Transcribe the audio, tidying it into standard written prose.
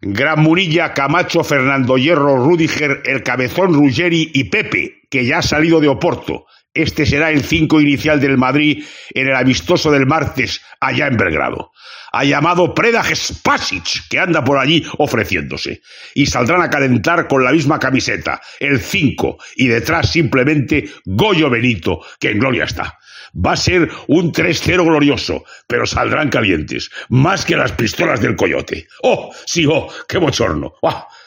Gran Munilla, Camacho, Fernando Hierro, Rüdiger, El Cabezón, Ruggeri y Pepe, que ya ha salido de Oporto. Este será el 5 inicial del Madrid en el amistoso del martes allá en Belgrado. Ha llamado Predrag Spasic, que anda por allí ofreciéndose. Y saldrán a calentar con la misma camiseta, el 5, y detrás simplemente Goyo Benito, que en gloria está. Va a ser un 3-0 glorioso, pero saldrán calientes, más que las pistolas del Coyote. ¡Oh, sí, oh, qué bochorno! ¡Ah!